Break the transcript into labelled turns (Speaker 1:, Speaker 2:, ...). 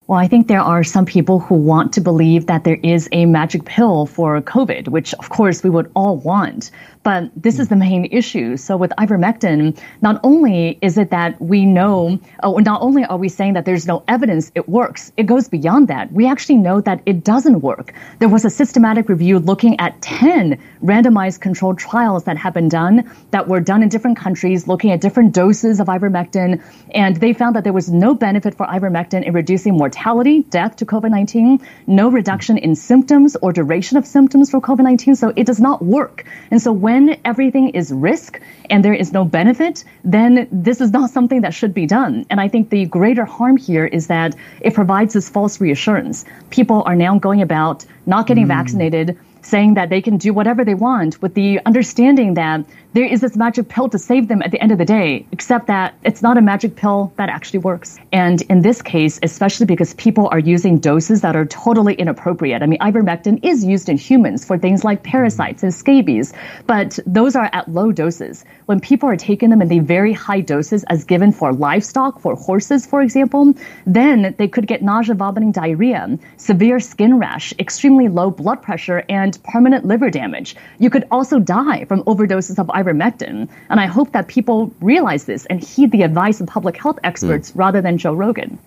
Speaker 1: Well, I think there are some people who want to believe that there is a magic pill for COVID, which of course we would all want. But this is the main issue. So with ivermectin, not only is it that we know, not only are we saying that there's no evidence it works, it goes beyond that. We actually know that it doesn't work. There was a systematic review looking at 10 randomized controlled trials that have been done, that were done in different countries, looking at different doses of ivermectin. And they found that there was no benefit for ivermectin in reducing mortality, death to COVID-19, no reduction in symptoms or duration of symptoms for COVID-19. So it does not work. And so when everything is risk and there is no benefit, then this is not something that should be done. And I think the greater harm here is that it provides this false reassurance. People are now going about not getting vaccinated, saying that they can do whatever they want with the understanding that there is this magic pill to save them at the end of the day, except that it's not a magic pill that actually works. And in this case, especially because people are using doses that are totally inappropriate. I mean, ivermectin is used in humans for things like parasites and scabies, but those are at low doses. When people are taking them in the very high doses as given for livestock, for horses, for example, then they could get nausea, vomiting, diarrhea, severe skin rash, extremely low blood pressure, and permanent liver damage. You could also die from overdoses of ivermectin. And I hope that people realize this and heed the advice of public health experts rather than Joe Rogan.